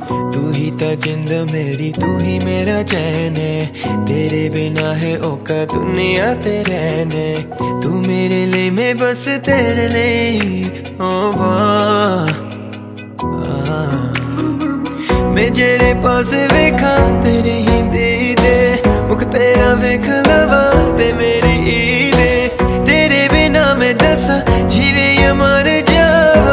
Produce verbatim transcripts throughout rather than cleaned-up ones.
तू ही ता जिंद मेरी, तू ही मेरा चैन है, तेरे बिना है औका दुनिया ते रहने। तू मेरे लिए मैं बस तेरे लिए ओ वाह। मैं जेरे पास वेखा तेरे ही दीदे, मुख तेरा वेख लवा ते मेरी ईदे। तेरे बिना मैं दसा जीवे या मर जावा,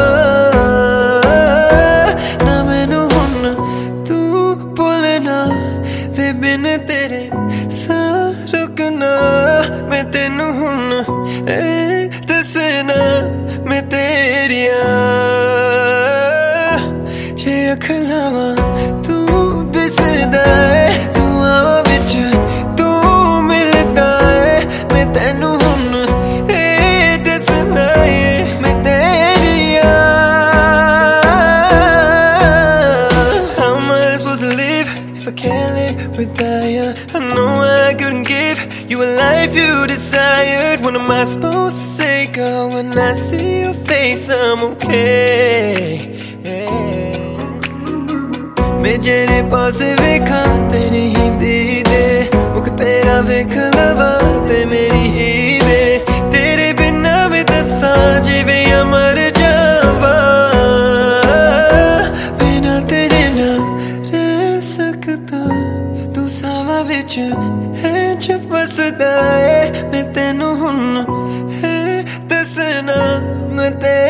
ना मैनू हुन तू भुलना वे बिन तेरे सा रुकना। मैं तेनू हुन ए दसना मैं तेरिया जे अख लावां तू दिसदा है, दुआवां विच तू मिलदा है। मैं तेनू हुन ए दसदा है मैं तेरिया। How am I supposed to live if I can't live without you? I know I couldn't give you a life you desired. What am I supposed to say, girl, when I see your face? I'm okay, yeah. मैं जेरे पास वेखा तेरे ही दीदे, मुख तेरा वेख लवा ते मेरी ईदे। तेरे बिना मैं दसा जीवे या मर जावा, बिना तेरे ना रह सकता। तू सावा विच है च बसदा है, मैं तेनू हुन है दसना मैं तेरे